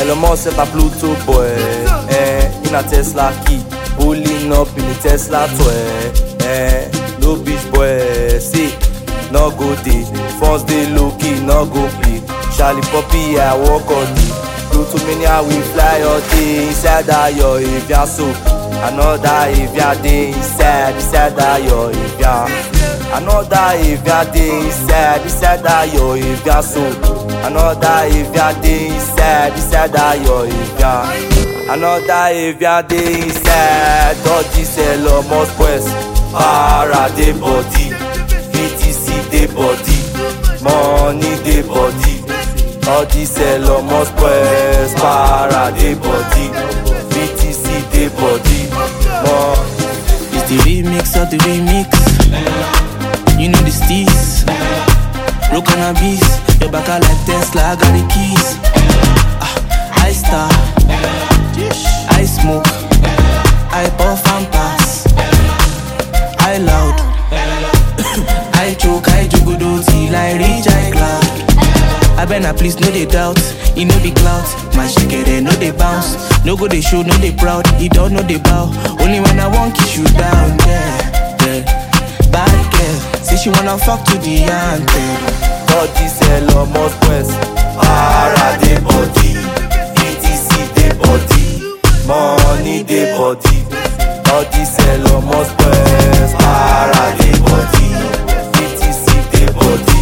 Elon Musk set a Pluto boy, in a Tesla key, pulling up in the Tesla toy, no bitch boy, see, no go day, first day low key, no go play, Charlie Poppy, I walk on it, Pluto mania we fly all day, inside that yo, if ya so, another if ya day, inside that yo, if ya, another if ya day, inside that yo, if ya so, another if ya day, inside that yo, if ya, another if ya day, inside, dodgy Elon Musk pues, para de body, VTC de body, money de body, all this Elon Musk pues, para de body, VTC de body, money. It's the remix of the remix. You know the steez. Roll cannabis. Your back are like Tesla, I got the keys. I star. I smoke. I puff and pass. I loud. I choke, I jugudo till I reach I cloud. I better please no they doubt. He know the clout. My shake no they bounce. No go they show, no they proud. He don't know they bow. Only when I want kiss you down, yeah. Bad girl, say she wanna fuck to the anthem. All this Elon Musk pues, para de body, VTC de body, money de body. All this Elon Musk pues, para de body, VTC de body,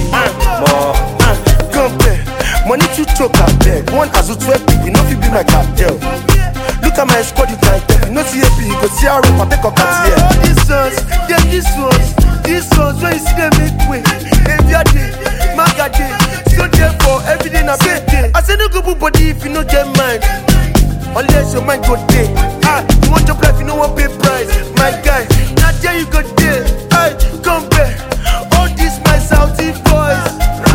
money to choke a bed. One as a 12 people, no fit be my cartel. Look at my squad, you can't tell. You know CAP, you go see how I take a cat here. This ones, yeah, this ones, when you see them make way. Every day, maga day, so therefore every day na bed day. I say no go put body if you no get mind. Unless your mind go day. You want your life, you know what pay price. My guy, now there you go day. Come back, all this my Saudi boys.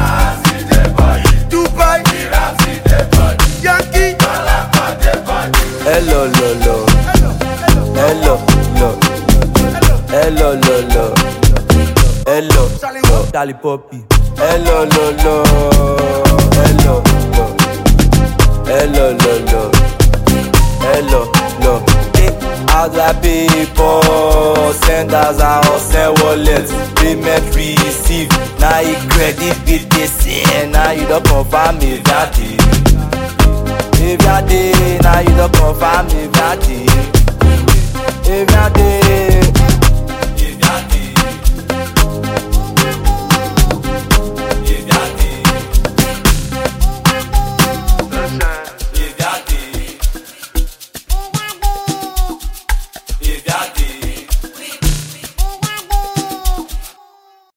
Dubai, Yankee, hello, hello, hello, hello, hello, hello, Charlie Poppy, hello, hello, hello, hello, hello, hello, hey, other people send us our send wallet, payment receive, now you credit with this, now you don't confirm if that day. If ya day, now you don't confirm if ya day.